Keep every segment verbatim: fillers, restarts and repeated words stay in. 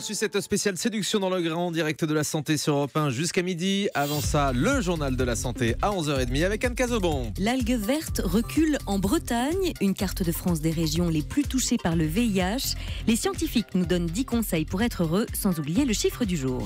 reçu cette spéciale séduction dans le grand direct de la santé sur Europe un jusqu'à midi. Avant ça, le journal de la santé à onze heures trente avec Anne Cazobon. L'algue verte recule en Bretagne, une carte de France des régions les plus touchées par le V I H. Les scientifiques nous donnent dix conseils pour être heureux, sans oublier le chiffre du jour.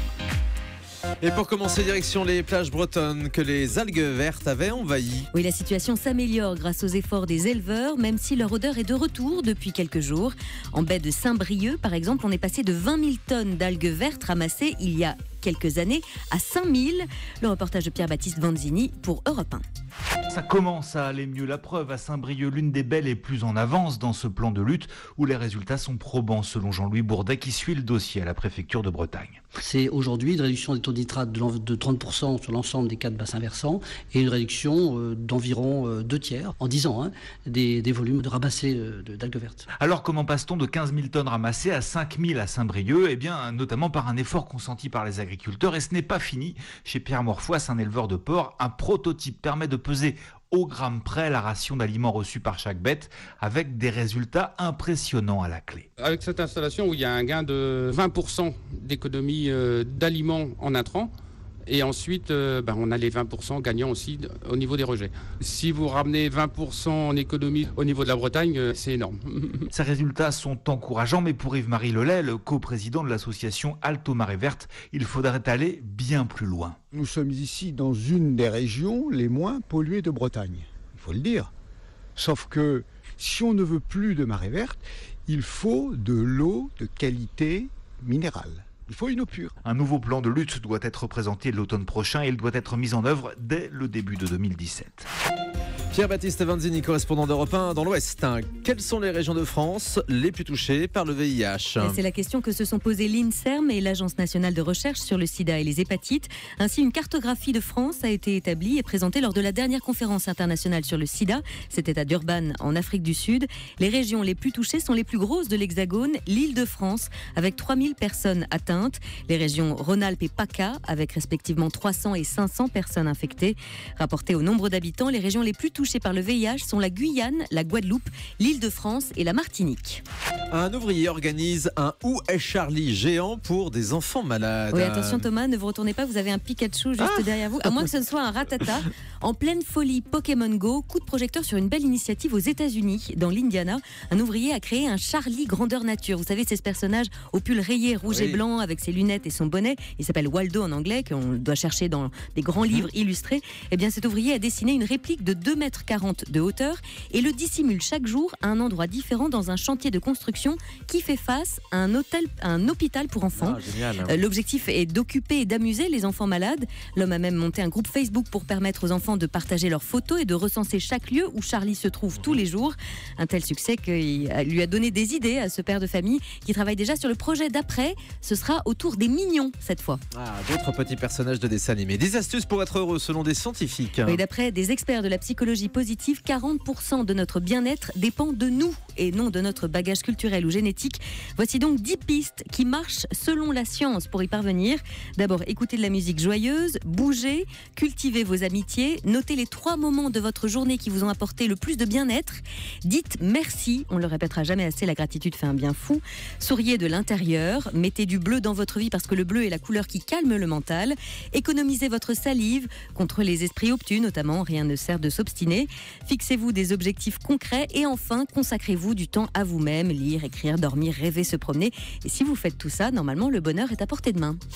Et pour commencer, direction les plages bretonnes que les algues vertes avaient envahies. Oui, la situation s'améliore grâce aux efforts des éleveurs, même si leur odeur est de retour depuis quelques jours. En baie de Saint-Brieuc, par exemple, on est passé de vingt mille tonnes d'algues vertes ramassées il y a quelques années à cinq mille. Le reportage de Pierre-Baptiste Vanzini pour Europe un. Ça commence à aller mieux, la preuve à Saint-Brieuc, l'une des belles est plus en avance dans ce plan de lutte où les résultats sont probants selon Jean-Louis Bourdet qui suit le dossier à la préfecture de Bretagne. C'est aujourd'hui une réduction des taux de nitrate de trente pour cent sur l'ensemble des quatre bassins versants et une réduction d'environ deux tiers en dix ans hein, des, des volumes de ramassés d'algues vertes. Alors comment passe-t-on de quinze mille tonnes ramassées à cinq mille à Saint-Brieuc? Eh bien notamment par un effort consenti par les agriculteurs, et ce n'est pas fini. Chez Pierre Morfois, un éleveur de porc, un prototype permet de peser au gramme près la ration d'aliments reçus par chaque bête, avec des résultats impressionnants à la clé. Avec cette installation où il y a un gain de vingt pour cent d'économie euh, d'aliments en intrants, et ensuite euh, ben, on a les vingt pour cent gagnants aussi d- au niveau des rejets. Si vous ramenez vingt pour cent en économie au niveau de la Bretagne, euh, c'est énorme. Ces résultats sont encourageants, mais pour Yves-Marie Lelay, le coprésident de l'association Alto Marée Verte, il faudrait aller bien plus loin. Nous sommes ici dans une des régions les moins polluées de Bretagne, il faut le dire. Sauf que si on ne veut plus de marée verte, il faut de l'eau de qualité minérale. Il faut une eau pure. Un nouveau plan de lutte doit être présenté l'automne prochain et il doit être mis en œuvre dès le début de deux mille dix-sept. Pierre-Baptiste Vanzini, correspondant d'Europe un dans l'Ouest. Quelles sont les régions de France les plus touchées par le V I H? Et c'est la question que se sont posées l'INSERM et l'Agence nationale de recherche sur le sida et les hépatites. Ainsi, une cartographie de France a été établie et présentée lors de la dernière conférence internationale sur le sida. C'était à Durban, en Afrique du Sud. Les régions les plus touchées sont les plus grosses de l'Hexagone, l'Île-de-France, avec trois mille personnes atteintes. Les régions Rhône-Alpes et PACA, avec respectivement trois cents et cinq cents personnes infectées. Rapportées au nombre d'habitants, les régions les plus touchées par le V I H sont la Guyane, la Guadeloupe, l'Île-de-France et la Martinique. Un ouvrier organise un Où est Charlie géant pour des enfants malades. Oui, attention Thomas, ne vous retournez pas, vous avez un Pikachu juste ah derrière vous, à moins que ce ne soit un Ratata. En pleine folie Pokémon Go, coup de projecteur sur une belle initiative aux États-Unis, dans l'Indiana. Un ouvrier a créé un Charlie grandeur nature. Vous savez, c'est ce personnage au pull rayé rouge oui. et blanc avec ses lunettes et son bonnet. Il s'appelle Waldo en anglais, qu'on doit chercher dans des grands livres illustrés. Eh bien, cet ouvrier a dessiné une réplique de deux mètres quarante de hauteur et le dissimule chaque jour à un endroit différent dans un chantier de construction qui fait face à un, hôtel, à un hôpital pour enfants. Ah, génial, hein. euh, L'objectif est d'occuper et d'amuser les enfants malades. L'homme a même monté un groupe Facebook pour permettre aux enfants de partager leurs photos et de recenser chaque lieu où Charlie se trouve tous les jours. Un tel succès qu'il lui a donné des idées à ce père de famille qui travaille déjà sur le projet d'après. Ce sera autour des mignons cette fois. Ah, d'autres petits personnages de dessins animés. Des astuces pour être heureux selon des scientifiques. Oui, d'après des experts de la psychologie positive, quarante pour cent de notre bien-être dépend de nous et non de notre bagage culturel ou génétique. Voici donc dix pistes qui marchent selon la science pour y parvenir. D'abord, écoutez de la musique joyeuse, bougez, cultivez vos amitiés, notez les trois moments de votre journée qui vous ont apporté le plus de bien-être. Dites merci, on ne le répétera jamais assez, la gratitude fait un bien fou. Souriez de l'intérieur, mettez du bleu dans votre vie parce que le bleu est la couleur qui calme le mental. Économisez votre salive contre les esprits obtus notamment, rien ne sert de s'obstiner. Fixez-vous des objectifs concrets et enfin, consacrez-vous du temps à vous-même, lire, écrire, dormir, rêver, se promener. Et si vous faites tout ça, normalement, le bonheur est à portée de main.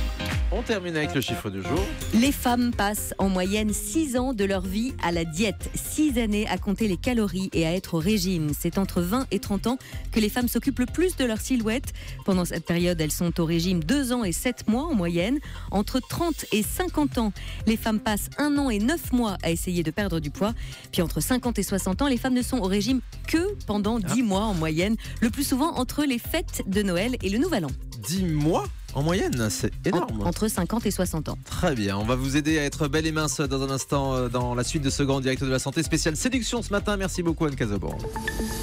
On termine avec le chiffre du jour. Les femmes passent en moyenne six ans de leur vie à la diète. six années à compter les calories et à être au régime. C'est entre vingt et trente ans que les femmes s'occupent le plus de leur silhouette. Pendant cette période, elles sont au régime deux ans et sept mois en moyenne. Entre trente et cinquante ans, les femmes passent un an et neuf mois à essayer de perdre du poids. Puis entre cinquante et soixante ans, les femmes ne sont au régime que pendant dix ah. mois en moyenne. Le plus souvent entre les fêtes de Noël et le Nouvel An. dix mois en moyenne, c'est énorme. En, entre cinquante et soixante ans. Très bien, on va vous aider à être belle et mince dans un instant dans la suite de ce grand direct de la santé spécial séduction ce matin. Merci beaucoup Anne Cazobon.